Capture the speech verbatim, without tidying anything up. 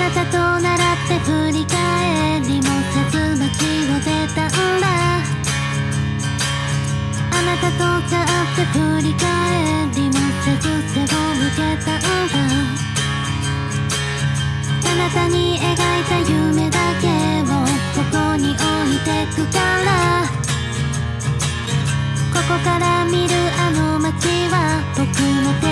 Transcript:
なたと習って振り返りもせず街を出たんだ。あなたとちゃって振り返りもせず背を向けたんだ。あなたに描いた夢だけをここに置いてくから、ここから見るあの街は僕の手